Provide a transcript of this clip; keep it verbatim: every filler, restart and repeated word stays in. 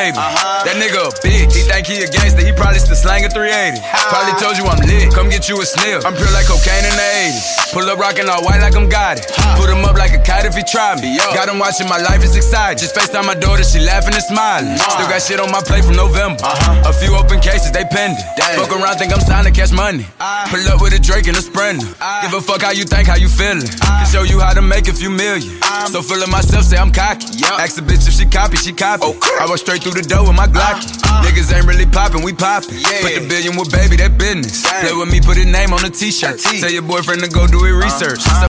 baby. Uh-huh. That nigga a bitch. He think he a gangster, he probably still slangin' three eighty. Probably told you I'm lit, come get you a sniff. I'm pure like cocaine in the eighties. Pull up rockin' all white like I'm got it. Put him up like a kite if he try me. Got him watching my life, it's exciting. Just FaceTime my daughter, she laughing and smiling. Still got shit on my plate from November. A few open cases, they pending. Fuck around, think I'm signed to cash money. Pull up with a Drake and a Sprinter. Give a fuck how you think, how you feelin'. Can show you how to make a few million. So full of myself, say I'm cocky. Ask a bitch if she copy, she copy. I walk straight through the door with my Glock. Niggas ain't really poppin', we poppin'. Put the billion with baby, that business. Play with me, put his name on a t-shirt. Tell your boyfriend to go do his research.